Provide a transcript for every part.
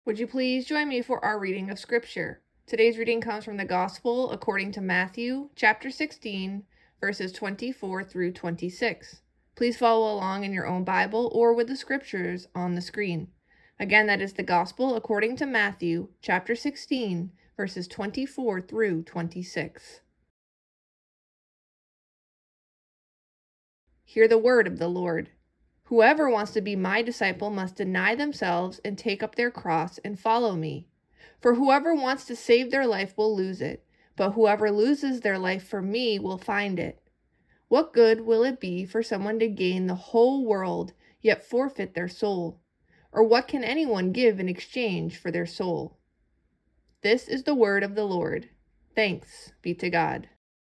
Would you please join me for our reading of Scripture? Today's reading comes from the Gospel according to Matthew, chapter 16, verses 24 through 26. Please follow along in your own Bible or with the Scriptures on the screen. Again, that is the Gospel according to Matthew, chapter 16, verses 24 through 26. Hear the word of the Lord. Whoever wants to be my disciple must deny themselves and take up their cross and follow me. For whoever wants to save their life will lose it, but whoever loses their life for me will find it. What good will it be for someone to gain the whole world, yet forfeit their soul? Or what can anyone give in exchange for their soul? This is the word of the Lord. Thanks be to God.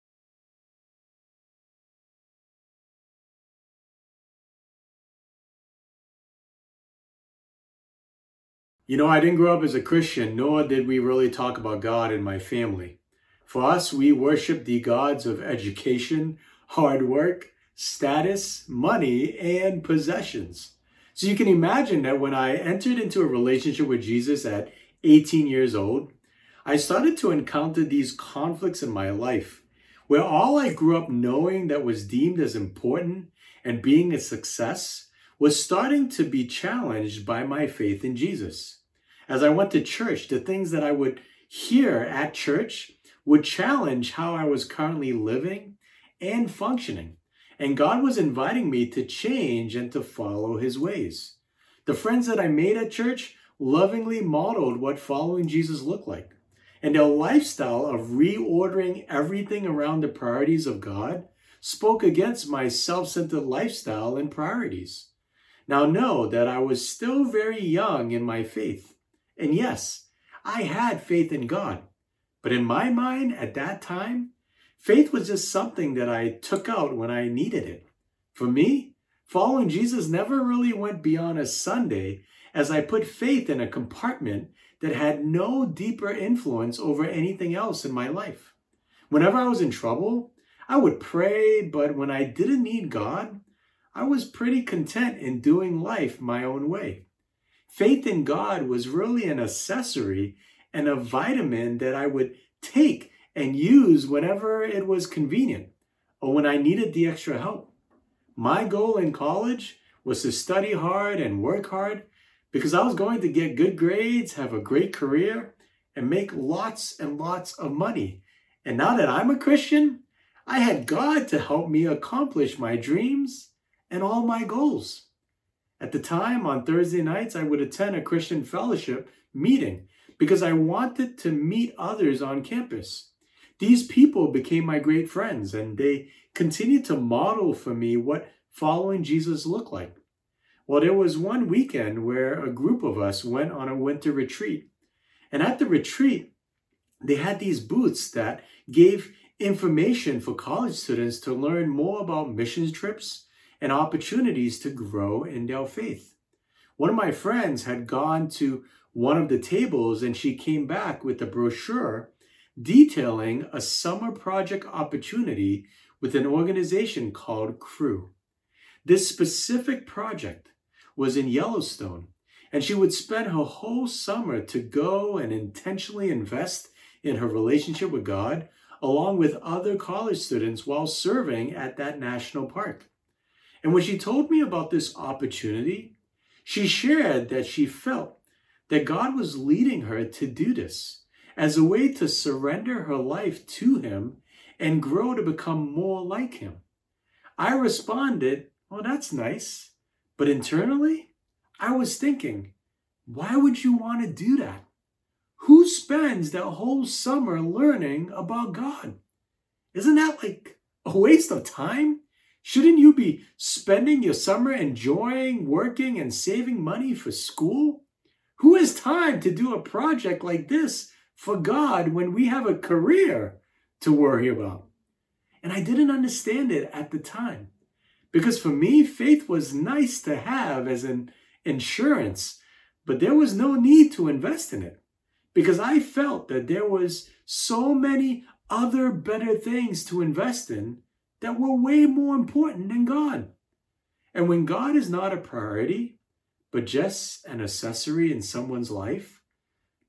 I didn't grow up as a Christian, nor did we really talk about God in my family. For us, we worship the gods of education, hard work, status, money, and possessions. So you can imagine that when I entered into a relationship with Jesus at 18 years old, I started to encounter these conflicts in my life, where all I grew up knowing that was deemed as important and being a success was starting to be challenged by my faith in Jesus. As I went to church, the things that I would hear at church would challenge how I was currently living and functioning. And God was inviting me to change and to follow his ways. The friends that I made at church lovingly modeled what following Jesus looked like. And their lifestyle of reordering everything around the priorities of God spoke against my self-centered lifestyle and priorities. Now know that I was still very young in my faith. And yes, I had faith in God. But in my mind at that time, faith was just something that I took out when I needed it. For me, following Jesus never really went beyond a Sunday as I put faith in a compartment that had no deeper influence over anything else in my life. Whenever I was in trouble, I would pray, but when I didn't need God, I was pretty content in doing life my own way. Faith in God was really an accessory and a vitamin that I would take and use whenever it was convenient or when I needed the extra help. My goal in college was to study hard and work hard because I was going to get good grades, have a great career, and make lots and lots of money. And now that I'm a Christian, I had God to help me accomplish my dreams and all my goals. At the time, on Thursday nights, I would attend a Christian fellowship meeting because I wanted to meet others on campus. These people became my great friends, and they continued to model for me what following Jesus looked like. Well, there was one weekend where a group of us went on a winter retreat. And at the retreat, they had these booths that gave information for college students to learn more about missions trips and opportunities to grow in their faith. One of my friends had gone to one of the tables and she came back with a brochure detailing a summer project opportunity with an organization called Cru. This specific project was in Yellowstone, and she would spend her whole summer to go and intentionally invest in her relationship with God along with other college students while serving at that national park. And when she told me about this opportunity, she shared that she felt that God was leading her to do this as a way to surrender her life to him and grow to become more like him. I responded, well, that's nice. But internally, I was thinking, why would you want to do that? Who spends that whole summer learning about God? Isn't that like a waste of time? Shouldn't you be spending your summer enjoying, working, and saving money for school? Who has time to do a project like this for God when we have a career to worry about? And I didn't understand it at the time. Because for me, faith was nice to have as an insurance, but there was no need to invest in it. Because I felt that there was so many other better things to invest in that were way more important than God. And when God is not a priority, but just an accessory in someone's life,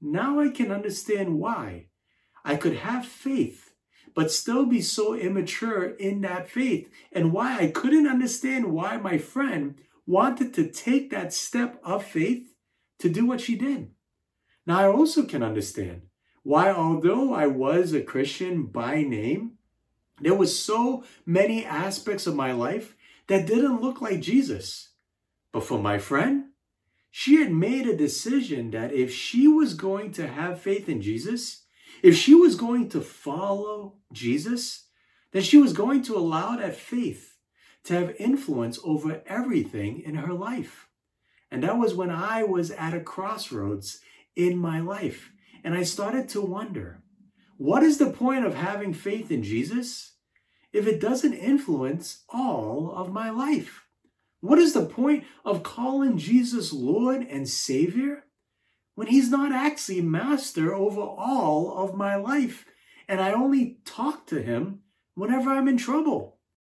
now I can understand why I could have faith, but still be so immature in that faith, and why I couldn't understand why my friend wanted to take that step of faith to do what she did. Now, I also can understand why, although I was a Christian by name, there was so many aspects of my life that didn't look like Jesus. But for my friend, she had made a decision that if she was going to have faith in Jesus, if she was going to follow Jesus, then she was going to allow that faith to have influence over everything in her life. And that was when I was at a crossroads in my life. And I started to wonder, what is the point of having faith in Jesus if it doesn't influence all of my life? What is the point of calling Jesus Lord and Savior when he's not actually master over all of my life, and I only talk to him whenever I'm in trouble?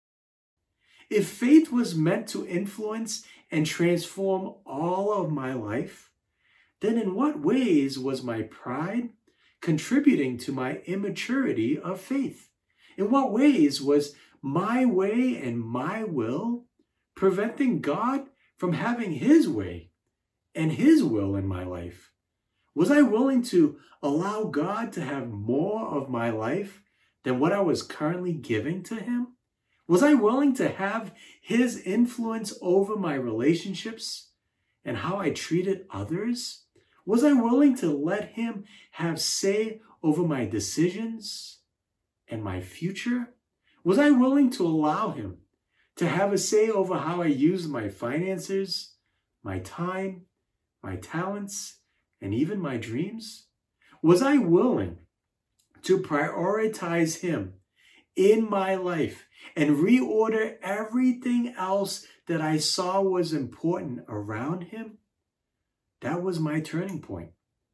If faith was meant to influence and transform all of my life, then in what ways was my pride contributing to my immaturity of faith? In what ways was my way and my will preventing God from having his way and his will in my life? Was I willing to allow God to have more of my life than what I was currently giving to him? Was I willing to have his influence over my relationships and how I treated others? Was I willing to let him have say over my decisions and my future? Was I willing to allow him to have a say over how I use my finances, my time, my talents, and even my dreams? Was I willing to prioritize him in my life and reorder everything else that I saw was important around him? That was my turning point.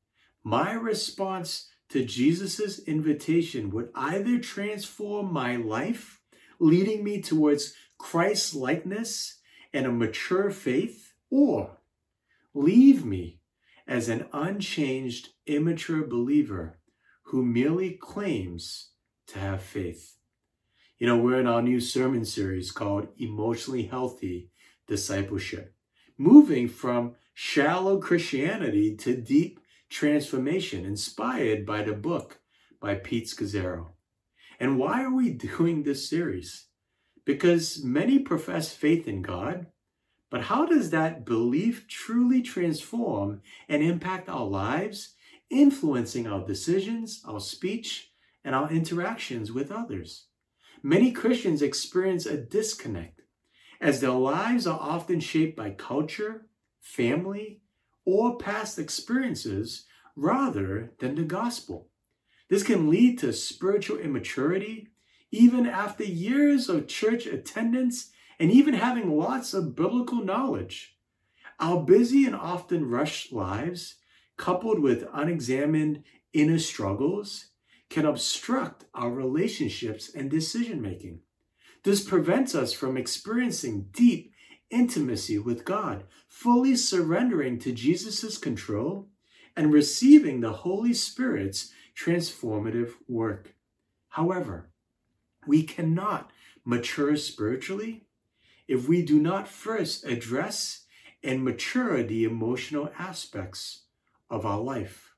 My response to Jesus' invitation would either transform my life, leading me towards Christ's likeness and a mature faith, or leave me as an unchanged, immature believer who merely claims to have faith. You know, we're in our new sermon series called Emotionally Healthy Discipleship, moving from shallow Christianity to deep transformation, inspired by the book by Pete Scazzero. And why are we doing this series? Because many profess faith in God, but how does that belief truly transform and impact our lives, influencing our decisions, our speech, and our interactions with others? Many Christians experience a disconnect, as their lives are often shaped by culture, family, or past experiences rather than the gospel. This can lead to spiritual immaturity, even after years of church attendance and even having lots of biblical knowledge. Our busy and often rushed lives, coupled with unexamined inner struggles, can obstruct our relationships and decision-making. This prevents us from experiencing deep intimacy with God, fully surrendering to Jesus' control and receiving the Holy Spirit's transformative work. However, we cannot mature spiritually if we do not first address and mature the emotional aspects of our life.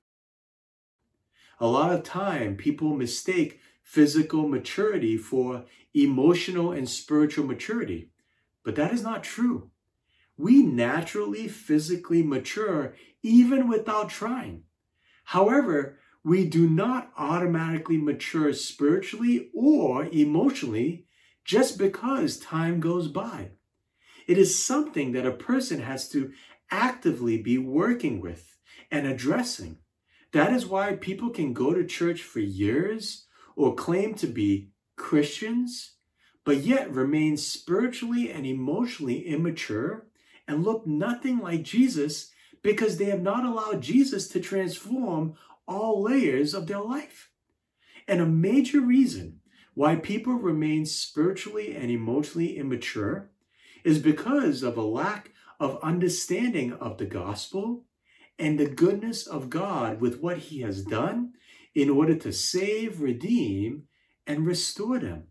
A lot of time, people mistake physical maturity for emotional and spiritual maturity, but that is not true. We naturally physically mature even without trying. However, we do not automatically mature spiritually or emotionally just because time goes by. It is something that a person has to actively be working with and addressing. That is why people can go to church for years or claim to be Christians, but yet remain spiritually and emotionally immature and look nothing like Jesus because they have not allowed Jesus to transform all layers of their life. And a major reason why people remain spiritually and emotionally immature is because of a lack of understanding of the gospel and the goodness of God with what he has done in order to save, redeem, and restore them.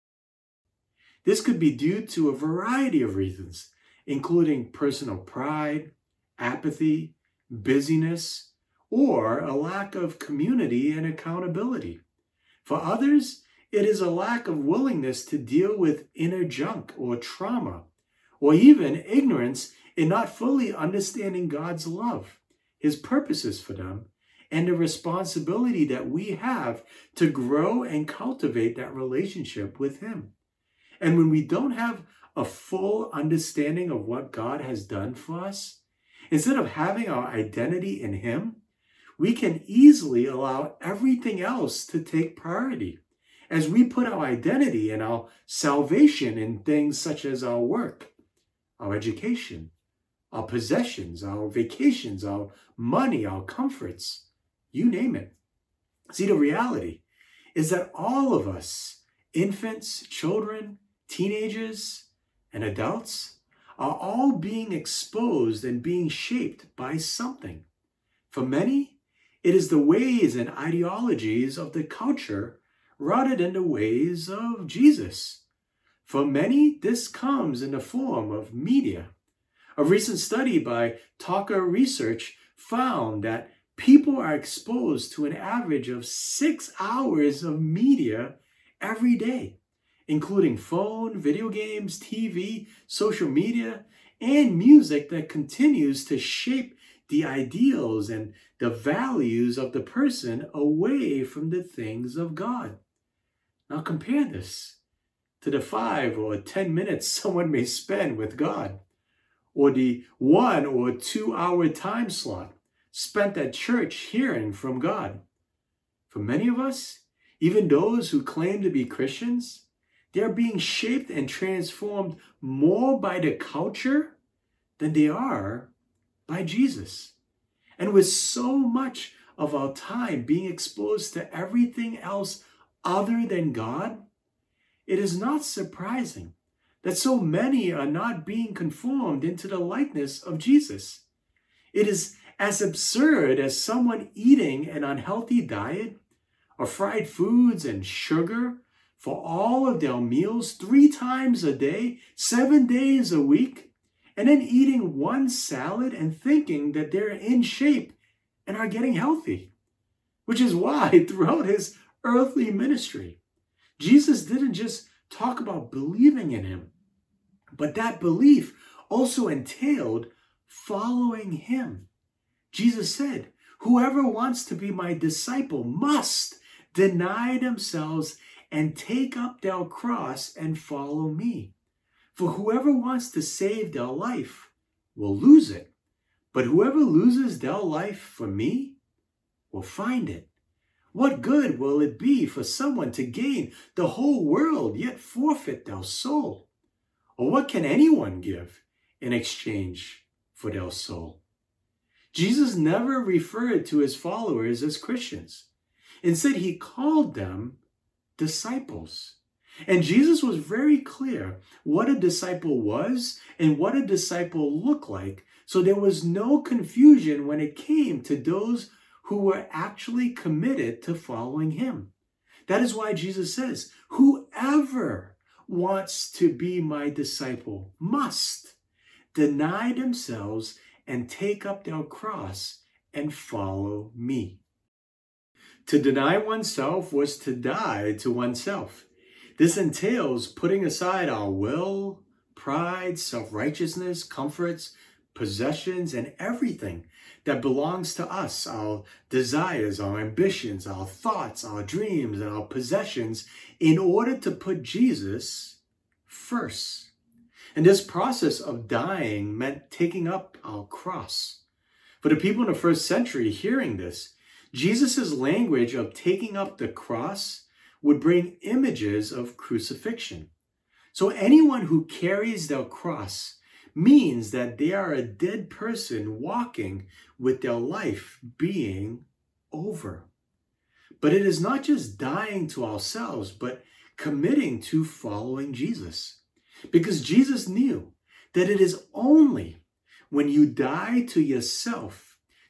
This could be due to a variety of reasons, including personal pride, apathy, busyness, or a lack of community and accountability. For others, it is a lack of willingness to deal with inner junk or trauma, or even ignorance in not fully understanding God's love, his purposes for them, and the responsibility that we have to grow and cultivate that relationship with him. And when we don't have a full understanding of what God has done for us, instead of having our identity in him, we can easily allow everything else to take priority as we put our identity and our salvation in things such as our work, our education, our possessions, our vacations, our money, our comforts, you name it. See, the reality is that all of us, infants, children, teenagers, and adults, are all being exposed and being shaped by something. For many, it is the ways and ideologies of the culture rather than the ways of Jesus. For many, this comes in the form of media. A recent study by Talker Research found that people are exposed to an average of 6 hours of media every day, including phone, video games, TV, social media, and music that continues to shape the ideals and the values of the person away from the things of God. Now compare this to the 5 or 10 minutes someone may spend with God, or the 1 or 2 hour time slot spent at church hearing from God. For many of us, even those who claim to be Christians, they're being shaped and transformed more by the culture than they are by Jesus. And with so much of our time being exposed to everything else other than God, it is not surprising that so many are not being conformed into the likeness of Jesus. It is as absurd as someone eating an unhealthy diet of fried foods and sugar for all of their meals 3 times a day, 7 days a week, and then eating one salad and thinking that they're in shape and are getting healthy. Which is why throughout his earthly ministry, Jesus didn't just talk about believing in him, but that belief also entailed following him. Jesus said, "Whoever wants to be my disciple must deny themselves and take up their cross and follow me. For whoever wants to save their life will lose it, but whoever loses their life for me will find it. What good will it be for someone to gain the whole world yet forfeit their soul? Or what can anyone give in exchange for their soul?" Jesus never referred to his followers as Christians. Instead, he called them disciples. And Jesus was very clear what a disciple was and what a disciple looked like. So there was no confusion when it came to those who were actually committed to following him. That is why Jesus says, "Whoever wants to be my disciple must deny themselves and take up their cross and follow me." To deny oneself was to die to oneself. This entails putting aside our will, pride, self-righteousness, comforts, possessions, and everything that belongs to us, our desires, our ambitions, our thoughts, our dreams, and our possessions, in order to put Jesus first. And this process of dying meant taking up our cross. For the people in the first century hearing this, Jesus' language of taking up the cross would bring images of crucifixion. So anyone who carries their cross means that they are a dead person walking with their life being over. But it is not just dying to ourselves, but committing to following Jesus. Because Jesus knew that it is only when you die to yourself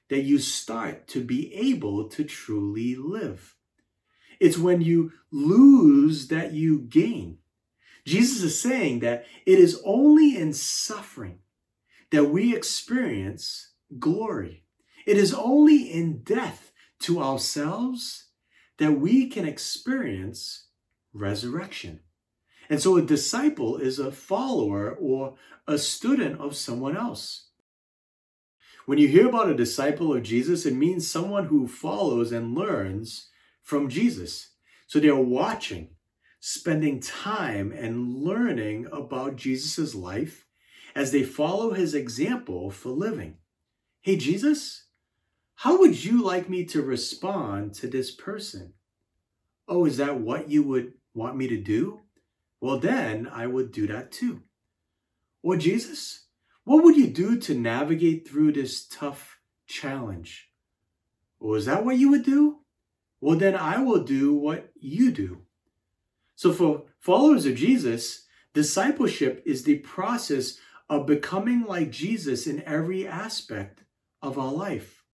that you start to be able to truly live. It's when you lose that you gain. Jesus is saying that it is only in suffering that we experience glory. It is only in death to ourselves that we can experience resurrection. And so a disciple is a follower or a student of someone else. When you hear about a disciple of Jesus, it means someone who follows and learns from Jesus. So they're watching, spending time and learning about Jesus' life as they follow his example for living. Hey, Jesus, how would you like me to respond to this person? Oh, is that what you would want me to do? Well, then I would do that too. Or Jesus, what would you do to navigate through this tough challenge? Or is that what you would do? Well, then I will do what you do. So for followers of Jesus, discipleship is the process of becoming like Jesus in every aspect of our life.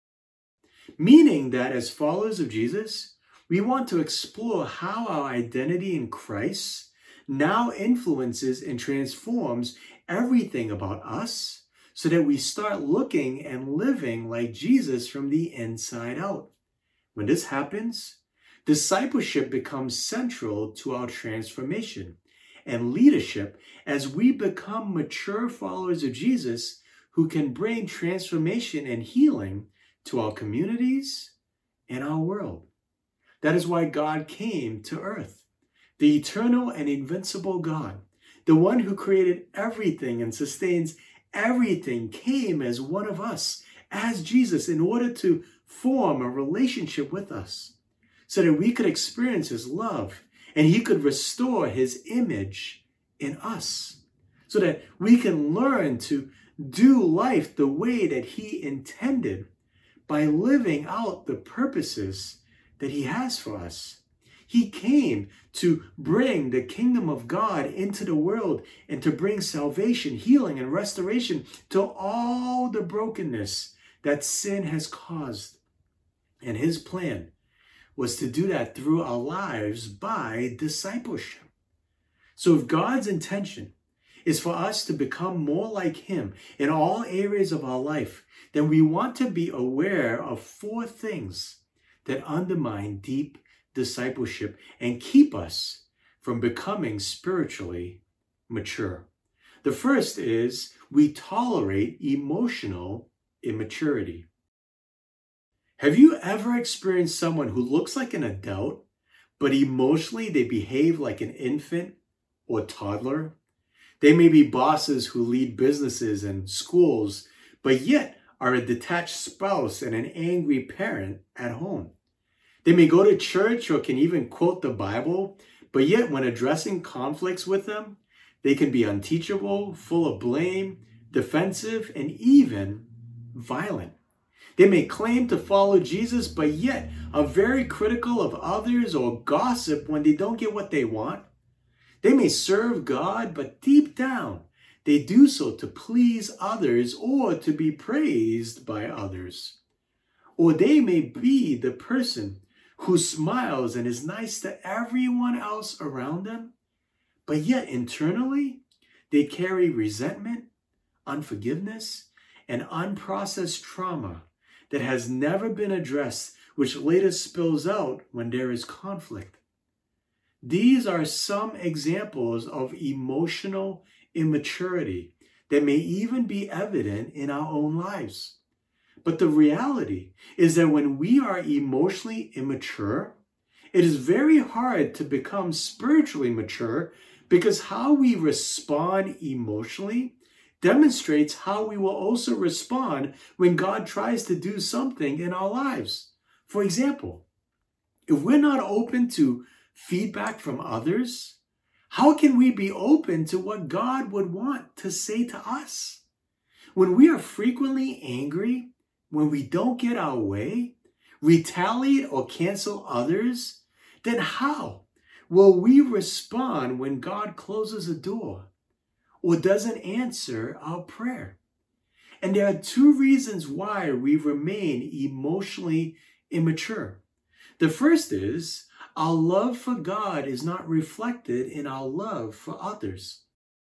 Meaning that as followers of Jesus, we want to explore how our identity in Christ now influences and transforms everything about us so that we start looking and living like Jesus from the inside out. When this happens, discipleship becomes central to our transformation and leadership as we become mature followers of Jesus who can bring transformation and healing to our communities and our world. That is why God came to earth. The eternal and invincible God, the one who created everything and sustains everything, came as one of us, as Jesus, in order to form a relationship with us so that we could experience his love and he could restore his image in us so that we can learn to do life the way that he intended by living out the purposes that he has for us. He came to bring the kingdom of God into the world and to bring salvation, healing, and restoration to all the brokenness that sin has caused. And his plan was to do that through our lives by discipleship. So if God's intention is for us to become more like him in all areas of our life, then we want to be aware of 4 things that undermine deep discipleship and keep us from becoming spiritually mature. The first is we tolerate emotional immaturity. Have you ever experienced someone who looks like an adult, but emotionally they behave like an infant or toddler? They may be bosses who lead businesses and schools, but yet are a detached spouse and an angry parent at home. They may go to church or can even quote the Bible, but yet when addressing conflicts with them, they can be unteachable, full of blame, defensive, and even violent. They may claim to follow Jesus, but yet are very critical of others or gossip when they don't get what they want. They may serve God, but deep down, they do so to please others or to be praised by others. Or they may be the person who smiles and is nice to everyone else around them, but yet internally, they carry resentment, unforgiveness, and unprocessed trauma that has never been addressed, which later spills out when there is conflict. These are some examples of emotional immaturity that may even be evident in our own lives. But the reality is that when we are emotionally immature, it is very hard to become spiritually mature because how we respond emotionally demonstrates how we will also respond when God tries to do something in our lives. For example, if we're not open to feedback from others, how can we be open to what God would want to say to us? When we are frequently angry, when we don't get our way, retaliate or cancel others, then how will we respond when God closes a door or doesn't answer our prayer? And there are two reasons why we remain emotionally immature. The first is our love for God is not reflected in our love for others.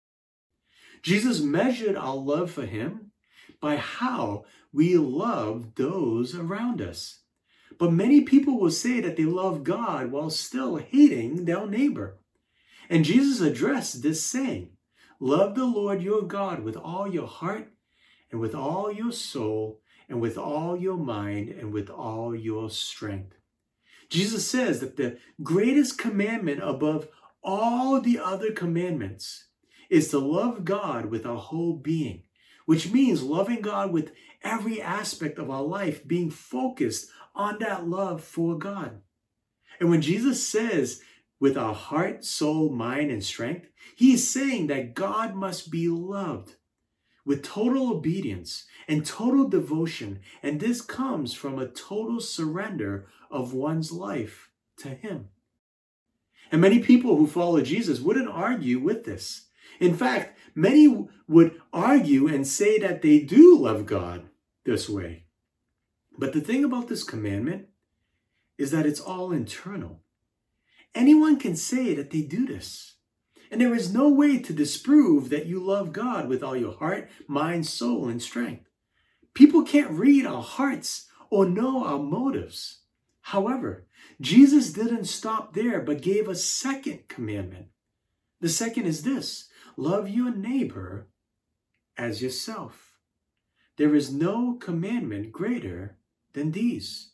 Jesus measured our love for him by how we love those around us. But many people will say that they love God while still hating their neighbor. And Jesus addressed this saying, love the Lord your God with all your heart and with all your soul and with all your mind and with all your strength. Jesus says that the greatest commandment above all the other commandments is to love God with our whole being, which means loving God with every aspect of our life, being focused on that love for God. And when Jesus says with our heart, soul, mind, and strength, he is saying that God must be loved with total obedience and total devotion. And this comes from a total surrender of one's life to him. And many people who follow Jesus wouldn't argue with this. In fact, many would argue and say that they do love God this way. But the thing about this commandment is that it's all internal. Anyone can say that they do this. And there is no way to disprove that you love God with all your heart, mind, soul, and strength. People can't read our hearts or know our motives. However, Jesus didn't stop there, but gave a second commandment. The second is this: love your neighbor as yourself. There is no commandment greater than these.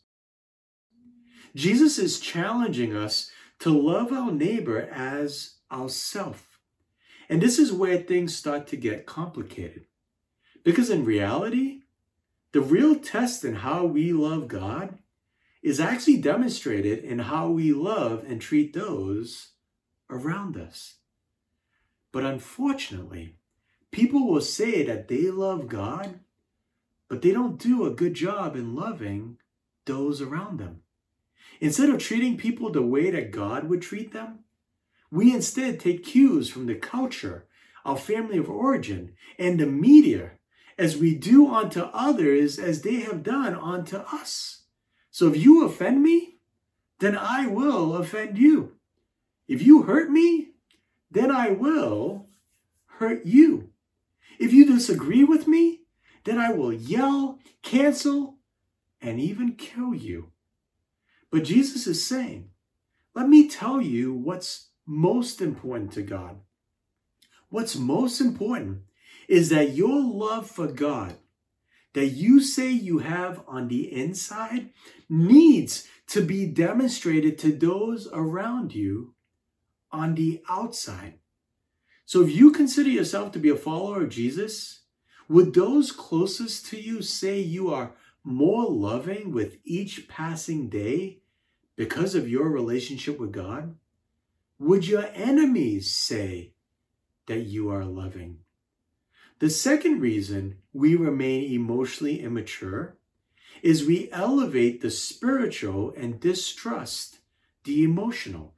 Jesus is challenging us to love our neighbor as ourself. And this is where things start to get complicated. Because in reality, the real test in how we love God is actually demonstrated in how we love and treat those around us. But unfortunately, people will say that they love God, but they don't do a good job in loving those around them. Instead of treating people the way that God would treat them, we instead take cues from the culture, our family of origin, and the media as we do unto others as they have done unto us. So if you offend me, then I will offend you. If you hurt me, then I will hurt you. If you disagree with me, then I will yell, cancel, and even kill you. But Jesus is saying, let me tell you what's most important to God. What's most important is that your love for God that you say you have on the inside needs to be demonstrated to those around you on the outside. So if you consider yourself to be a follower of Jesus, would those closest to you say you are more loving with each passing day because of your relationship with God? Would your enemies say that you are loving? The second reason we remain emotionally immature is we elevate the spiritual and distrust the emotional.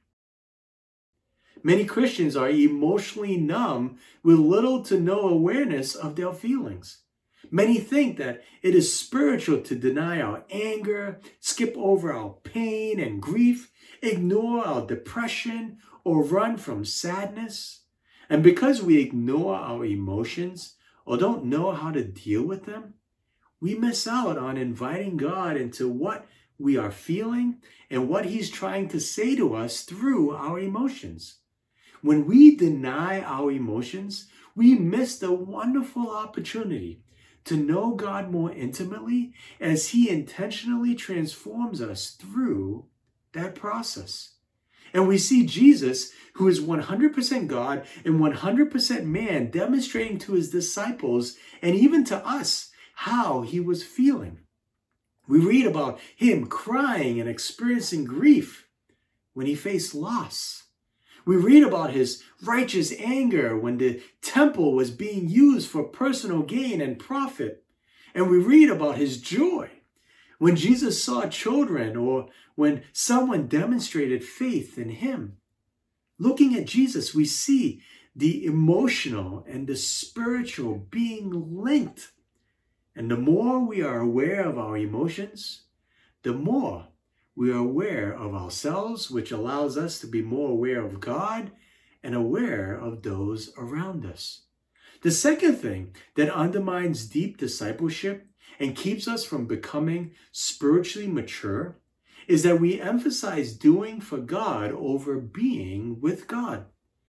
Many Christians are emotionally numb with little to no awareness of their feelings. Many think that it is spiritual to deny our anger, skip over our pain and grief, ignore our depression, or run from sadness. And because we ignore our emotions or don't know how to deal with them, we miss out on inviting God into what we are feeling and what He's trying to say to us through our emotions. When we deny our emotions, we miss the wonderful opportunity to know God more intimately as He intentionally transforms us through that process. And we see Jesus, who is 100% God and 100% man, demonstrating to His disciples and even to us how He was feeling. We read about Him crying and experiencing grief when He faced loss. We read about His righteous anger when the temple was being used for personal gain and profit. And we read about His joy when Jesus saw children or when someone demonstrated faith in Him. Looking at Jesus, we see the emotional and the spiritual being linked. And the more we are aware of our emotions, the more we are aware of ourselves, which allows us to be more aware of God and aware of those around us. The second thing that undermines deep discipleship and keeps us from becoming spiritually mature is that we emphasize doing for God over being with God.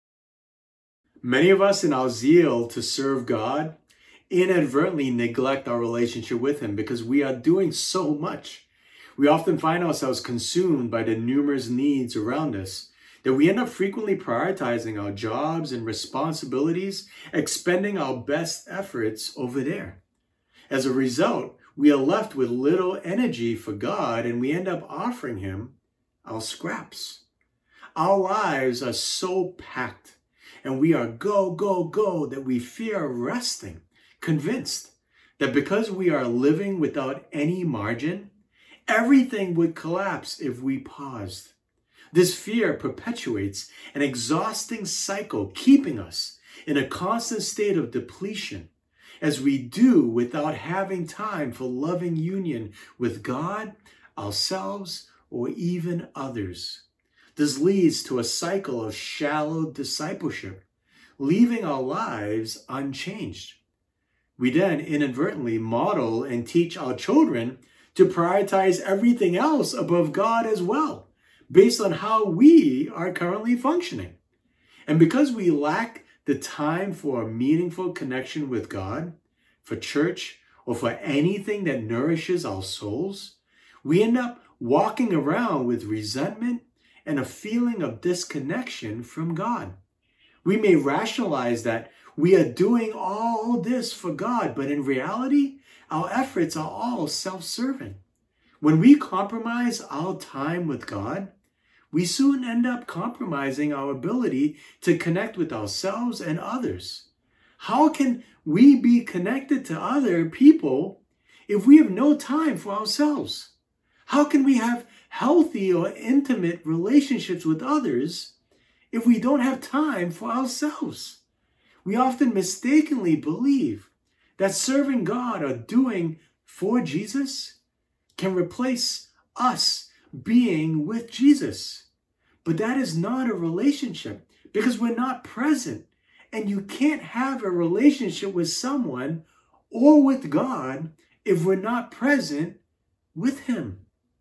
Many of us, in our zeal to serve God, inadvertently neglect our relationship with Him because we are doing so much. We often find ourselves consumed by the numerous needs around us that we end up frequently prioritizing our jobs and responsibilities, expending our best efforts over there. As a result, we are left with little energy for God, and we end up offering Him our scraps. Our lives are so packed, and we are go, go, go, that we fear resting, convinced that because we are living without any margin, everything would collapse if we paused. This fear perpetuates an exhausting cycle, keeping us in a constant state of depletion as we do without having time for loving union with God, ourselves, or even others. This leads to a cycle of shallow discipleship, leaving our lives unchanged. We then inadvertently model and teach our children to prioritize everything else above God as well, based on how we are currently functioning. And because we lack the time for a meaningful connection with God, for church, or for anything that nourishes our souls, we end up walking around with resentment and a feeling of disconnection from God. We may rationalize that we are doing all this for God, but in reality, our efforts are all self-serving. When we compromise our time with God, we soon end up compromising our ability to connect with ourselves and others. How can we be connected to other people if we have no time for ourselves? How can we have healthy or intimate relationships with others if we don't have time for ourselves? We often mistakenly believe that serving God or doing for Jesus can replace us being with Jesus. But that is not a relationship because we're not present. And you can't have a relationship with someone or with God if we're not present with Him.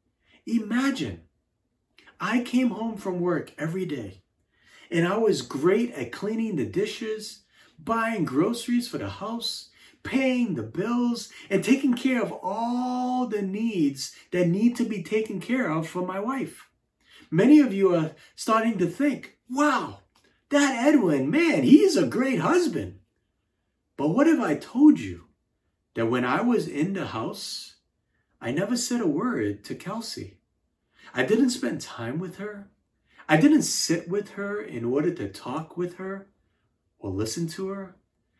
Imagine, I came home from work every day and I was great at cleaning the dishes, buying groceries for the house, paying the bills, and taking care of all the needs that need to be taken care of for my wife. Many of you are starting to think, wow, that Edwin, man, he's a great husband. But what if I told you that when I was in the house, I never said a word to Kelsey? I didn't spend time with her. I didn't sit with her in order to talk with her or listen to her.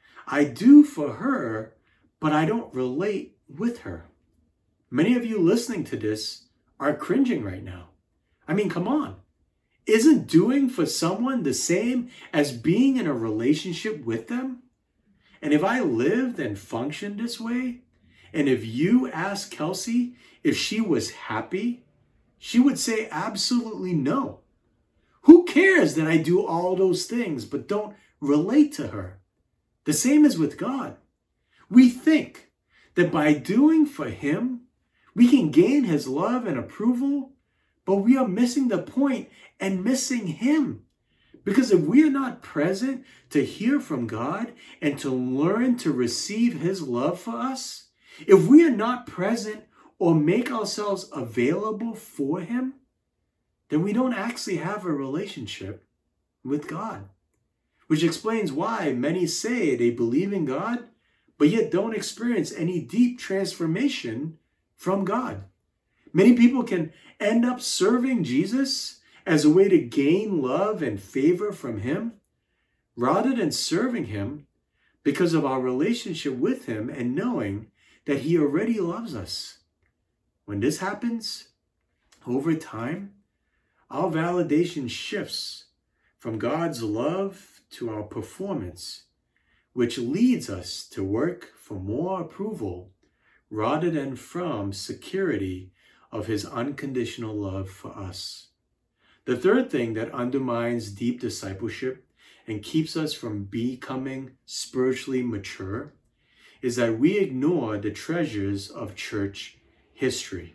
I do for her, but I don't relate with her. Many of you listening to this are cringing right now. I mean, come on. Isn't doing for someone the same as being in a relationship with them? And if I lived and functioned this way, and if you asked Kelsey if she was happy, she would say absolutely no. Who cares that I do all those things but don't relate to her? The same is with God. We think that by doing for Him, we can gain His love and approval, but we are missing the point and missing Him. Because if we are not present to hear from God and to learn to receive His love for us, if we are not present or make ourselves available for Him, then we don't actually have a relationship with God. Which explains why many say they believe in God, but yet don't experience any deep transformation from God. Many people can end up serving Jesus as a way to gain love and favor from Him, rather than serving Him because of our relationship with Him and knowing that He already loves us. When this happens, over time, our validation shifts from God's love to our performance, which leads us to work for more approval rather than from security of his unconditional love for us. The third thing that undermines deep discipleship and keeps us from becoming spiritually mature is that we ignore the treasures of church history.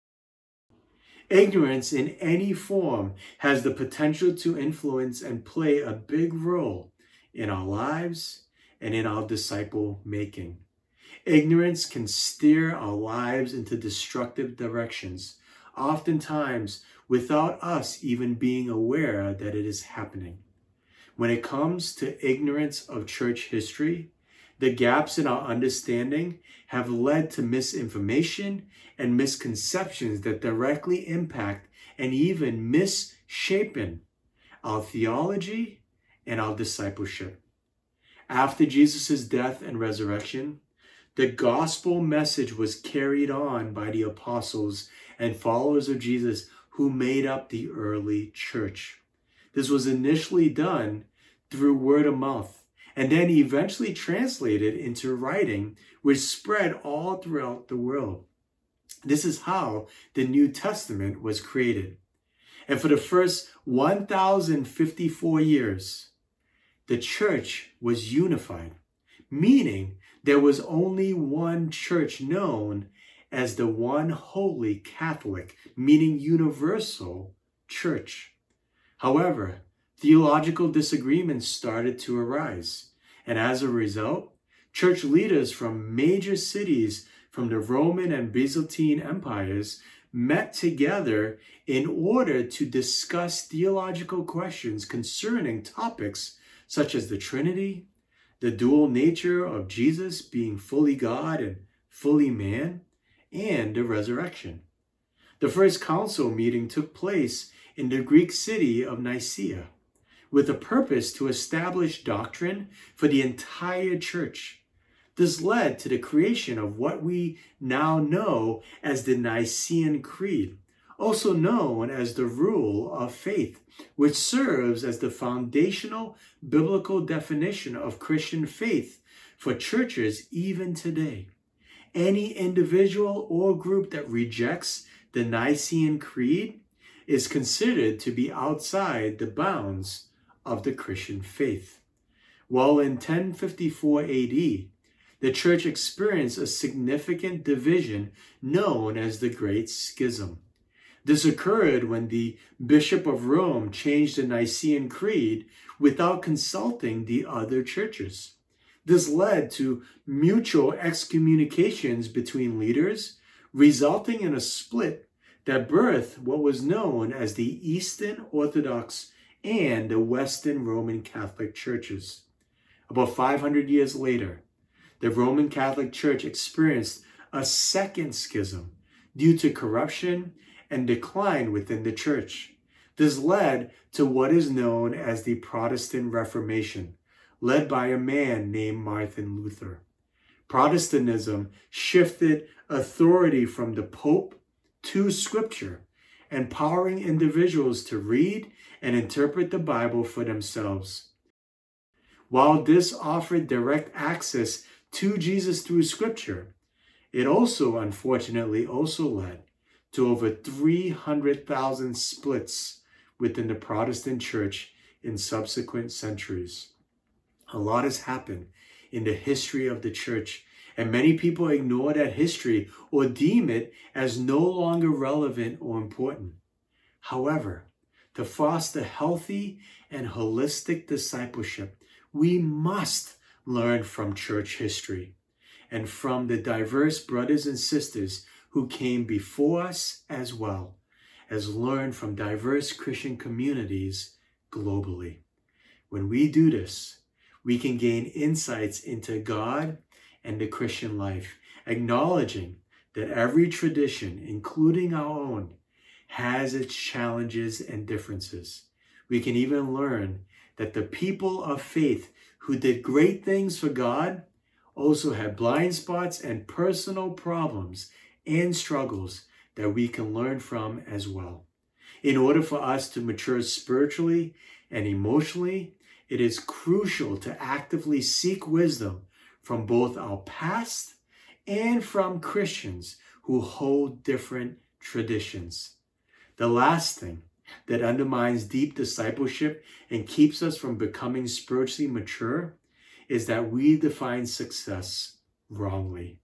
Ignorance in any form has the potential to influence and play a big role in our lives and in our disciple making. Ignorance can steer our lives into destructive directions, oftentimes without us even being aware that it is happening. When it comes to ignorance of church history, the gaps in our understanding have led to misinformation and misconceptions that directly impact and even misshapen our theology and our discipleship. After Jesus' death and resurrection, the gospel message was carried on by the apostles and followers of Jesus who made up the early church. This was initially done through word of mouth, and then eventually translated into writing, which spread all throughout the world. This is how the New Testament was created. And for the first 1,054 years, the church was unified, meaning there was only one church known as the one holy Catholic, meaning universal church. However, theological disagreements started to arise, and as a result, church leaders from major cities from the Roman and Byzantine empires met together in order to discuss theological questions concerning topics such as the Trinity, the dual nature of Jesus being fully God and fully man, and the resurrection. The first council meeting took place in the Greek city of Nicaea, with a purpose to establish doctrine for the entire church. This led to the creation of what we now know as the Nicene Creed, also known as the Rule of Faith, which serves as the foundational biblical definition of Christian faith for churches even today. Any individual or group that rejects the Nicene Creed is considered to be outside the bounds of the Christian faith. While in 1054 AD, the church experienced a significant division known as the Great Schism. This occurred when the Bishop of Rome changed the Nicene Creed without consulting the other churches. This led to mutual excommunications between leaders, resulting in a split that birthed what was known as the Eastern Orthodox and the Western Roman Catholic churches. About 500 years later, the Roman Catholic Church experienced a second schism due to corruption and decline within the church. This led to what is known as the Protestant Reformation, led by a man named Martin Luther. Protestantism shifted authority from the Pope to Scripture, empowering individuals to read and interpret the Bible for themselves. While this offered direct access to Jesus through Scripture, it also, unfortunately, led to over 300,000 splits within the Protestant Church in subsequent centuries. A lot has happened in the history of the church, and many people ignore that history or deem it as no longer relevant or important. However, to foster healthy and holistic discipleship, we must learn from church history and from the diverse brothers and sisters who came before us, as well as learn from diverse Christian communities globally. When we do this, we can gain insights into God and the Christian life, acknowledging that every tradition, including our own, has its challenges and differences. We can even learn that the people of faith who did great things for God also had blind spots and personal problems and struggles that we can learn from as well. In order for us to mature spiritually and emotionally, it is crucial to actively seek wisdom from both our past and from Christians who hold different traditions. The last thing that undermines deep discipleship and keeps us from becoming spiritually mature is that we define success wrongly.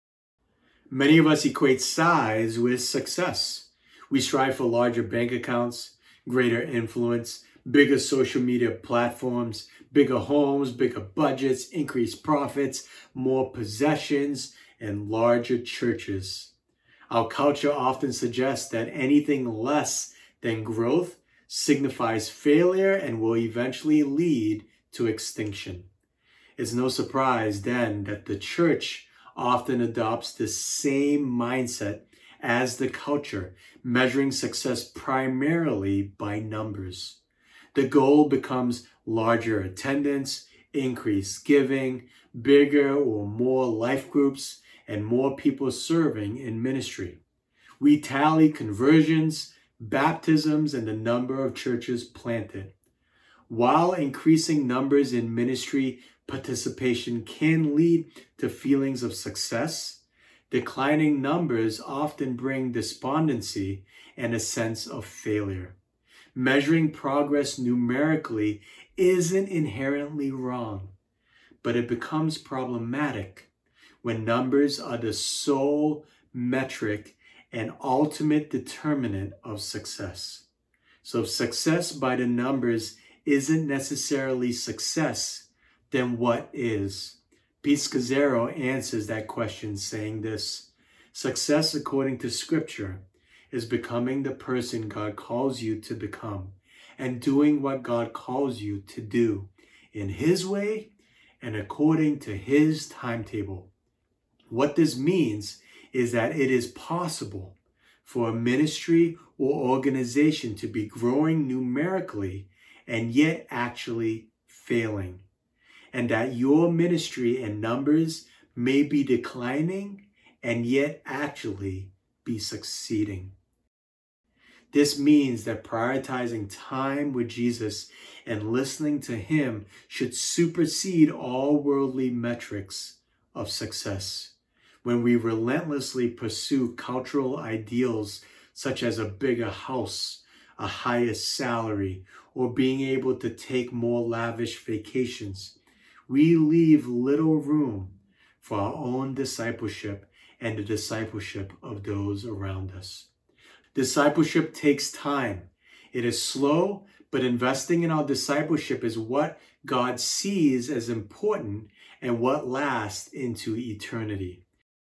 Many of us equate size with success. We strive for larger bank accounts, greater influence, bigger social media platforms, bigger homes, bigger budgets, increased profits, more possessions, and larger churches. Our culture often suggests that anything less than growth signifies failure and will eventually lead to extinction. It's no surprise then that the church often adopts the same mindset as the culture, measuring success primarily by numbers. The goal becomes larger attendance, increased giving, bigger or more life groups, and more people serving in ministry. We tally conversions, baptisms, and the number of churches planted. While increasing numbers in ministry participation can lead to feelings of success, declining numbers often bring despondency and a sense of failure. Measuring progress numerically isn't inherently wrong, but it becomes problematic when numbers are the sole metric and ultimate determinant of success. So if success by the numbers isn't necessarily success, then what is? Pete Scazzero answers that question saying this: success according to Scripture is becoming the person God calls you to become and doing what God calls you to do in His way and according to His timetable. What this means is that it is possible for a ministry or organization to be growing numerically and yet actually failing, and that your ministry and numbers may be declining and yet actually be succeeding. This means that prioritizing time with Jesus and listening to Him should supersede all worldly metrics of success. When we relentlessly pursue cultural ideals such as a bigger house, a higher salary, or being able to take more lavish vacations, we leave little room for our own discipleship and the discipleship of those around us. Discipleship takes time. It is slow, but investing in our discipleship is what God sees as important and what lasts into eternity.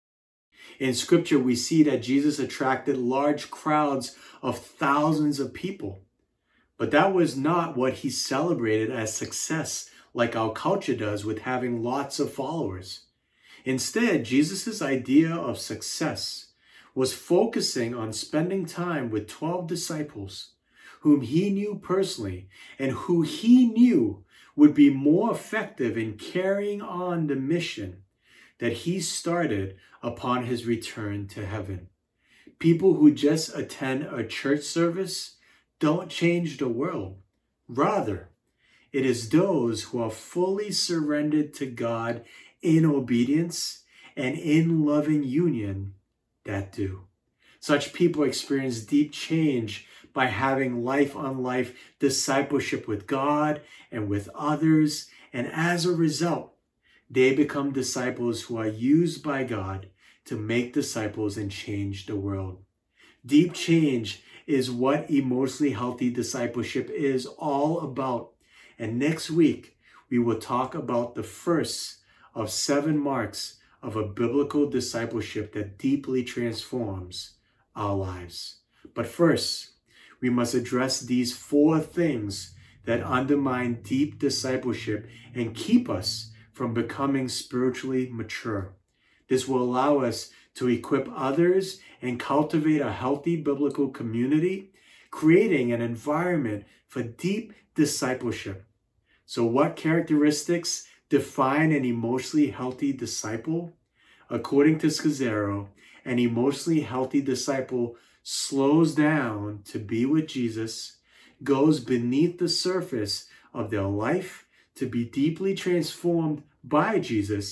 In Scripture, we see that Jesus attracted large crowds of thousands of people, but that was not what He celebrated as success like our culture does with having lots of followers. Instead, Jesus' idea of success was focusing on spending time with 12 disciples whom He knew personally and who He knew would be more effective in carrying on the mission that He started upon His return to heaven. People who just attend a church service don't change the world. Rather, it is those who are fully surrendered to God in obedience and in loving union that do. Such people experience deep change by having life-on-life discipleship with God and with others, and as a result, they become disciples who are used by God to make disciples and change the world. Deep change is what emotionally healthy discipleship is all about. And next week, we will talk about the first of 7 marks of a biblical discipleship that deeply transforms our lives. But first, we must address these 4 things that undermine deep discipleship and keep us from becoming spiritually mature. This will allow us to equip others and cultivate a healthy biblical community, creating an environment for deep discipleship. So what characteristics define an emotionally healthy disciple? According to Scazzero, an emotionally healthy disciple slows down to be with Jesus, goes beneath the surface of their life to be deeply transformed by Jesus,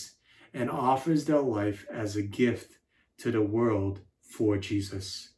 and offers their life as a gift to the world for Jesus.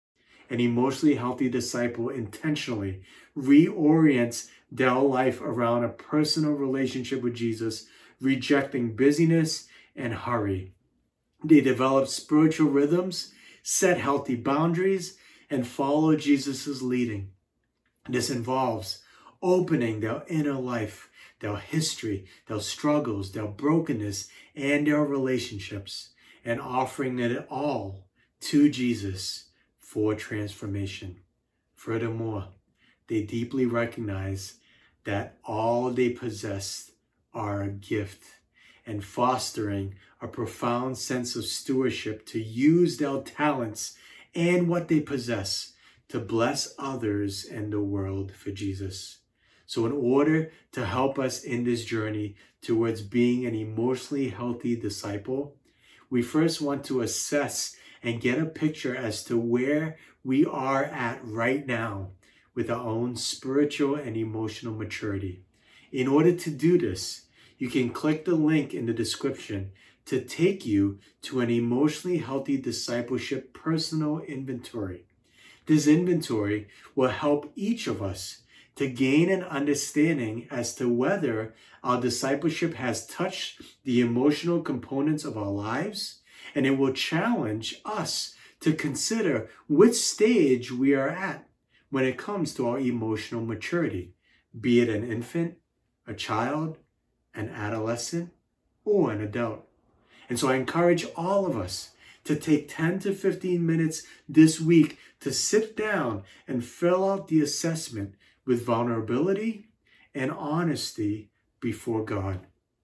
An emotionally healthy disciple intentionally reorients their life around a personal relationship with Jesus, rejecting busyness and hurry. They develop spiritual rhythms, set healthy boundaries, and follow Jesus' leading. This involves opening their inner life, their history, their struggles, their brokenness, and their relationships, and offering it all to Jesus for transformation. Furthermore, they deeply recognize that all they possess are a gift, and fostering a profound sense of stewardship to use their talents and what they possess to bless others and the world for Jesus. So in order to help us in this journey towards being an emotionally healthy disciple, we first want to assess and get a picture as to where we are at right now with our own spiritual and emotional maturity. In order to do this, you can click the link in the description to take you to an emotionally healthy discipleship personal inventory. This inventory will help each of us to gain an understanding as to whether our discipleship has touched the emotional components of our lives, and it will challenge us to consider which stage we are at when it comes to our emotional maturity, be it an infant, a child, an adolescent, or an adult. And so I encourage all of us to take 10 to 15 minutes this week to sit down and fill out the assessment with vulnerability and honesty before God.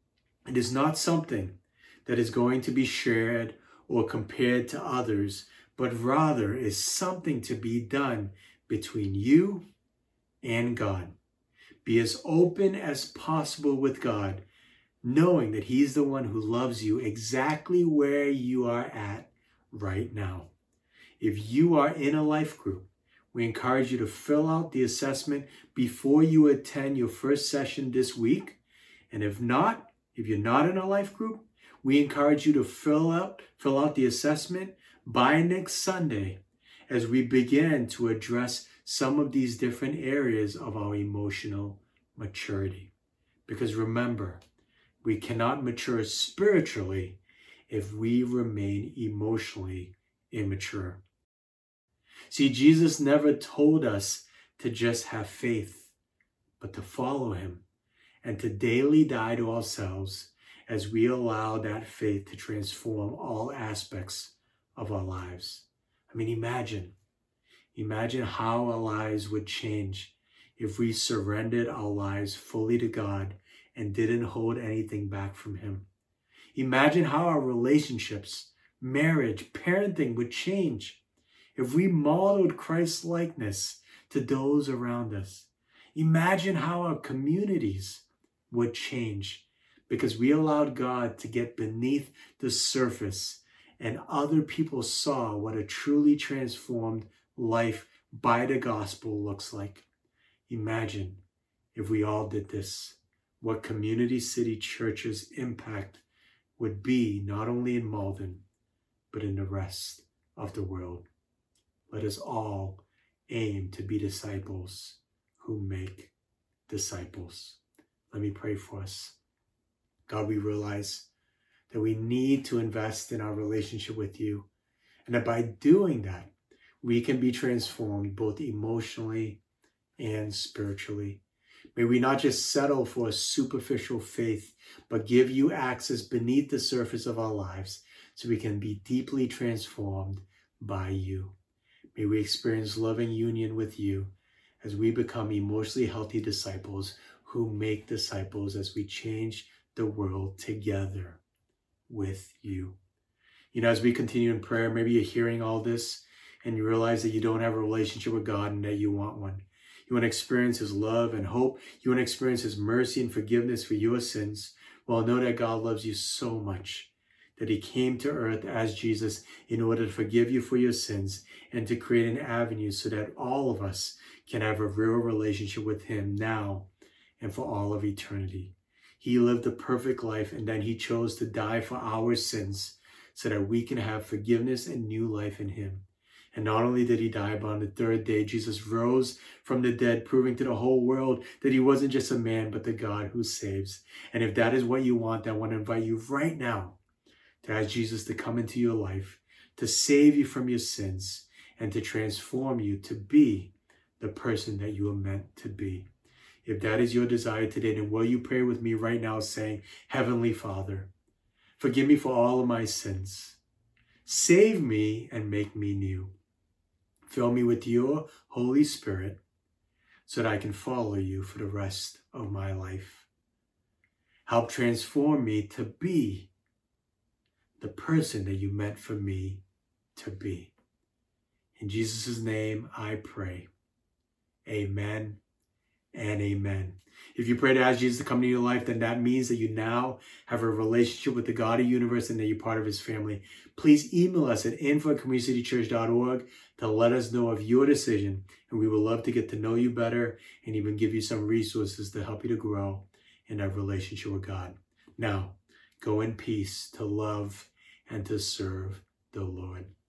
It is not something that is going to be shared or compared to others, but rather is something to be done between you and God. Be as open as possible with God, knowing that He's the one who loves you exactly where you are at right now. If you are in a life group, we encourage you to fill out the assessment before you attend your first session this week. And if you're not in a life group, we encourage you to fill out the assessment by next Sunday as we begin to address some of these different areas of our emotional maturity. Because remember, we cannot mature spiritually if we remain emotionally immature. See, Jesus never told us to just have faith, but to follow Him and to daily die to ourselves as we allow that faith to transform all aspects of our lives. I mean, imagine how our lives would change if we surrendered our lives fully to God and didn't hold anything back from Him. Imagine how our relationships, marriage, parenting would change if we modeled Christ's likeness to those around us. Imagine how our communities would change because we allowed God to get beneath the surface and other people saw what a truly transformed life by the gospel looks like. Imagine if we all did this, what Community City Church's impact would be not only in Malden, but in the rest of the world. Let us all aim to be disciples who make disciples. Let me pray for us. God, we realize that we need to invest in our relationship with you, and that by doing that, we can be transformed both emotionally and spiritually. May we not just settle for a superficial faith, but give you access beneath the surface of our lives so we can be deeply transformed by you. May we experience loving union with you as we become emotionally healthy disciples who make disciples as we change the world together with you. You know, as we continue in prayer, maybe you're hearing all this and you realize that you don't have a relationship with God and that you want one. You want to experience His love and hope. You want to experience His mercy and forgiveness for your sins. Well, know that God loves you so much that He came to earth as Jesus in order to forgive you for your sins and to create an avenue so that all of us can have a real relationship with Him now and for all of eternity. He lived a perfect life, and then he chose to die for our sins so that we can have forgiveness and new life in him. And not only did he die, but on the third day, Jesus rose from the dead, proving to the whole world that he wasn't just a man, but the God who saves. And if that is what you want, I want to invite you right now to ask Jesus to come into your life, to save you from your sins, and to transform you to be the person that you are meant to be. If that is your desire today, then will you pray with me right now saying, Heavenly Father, forgive me for all of my sins. Save me and make me new. Fill me with your Holy Spirit so that I can follow you for the rest of my life. Help transform me to be the person that you meant for me to be. In Jesus' name I pray. Amen and amen. If you pray to ask Jesus to come into your life, then that means that you now have a relationship with the God of the universe and that you're part of his family. Please email us at info@communitycitychurch.org to let us know of your decision, and we would love to get to know you better and even give you some resources to help you to grow in that relationship with God. Now, go in peace to love and to serve the Lord.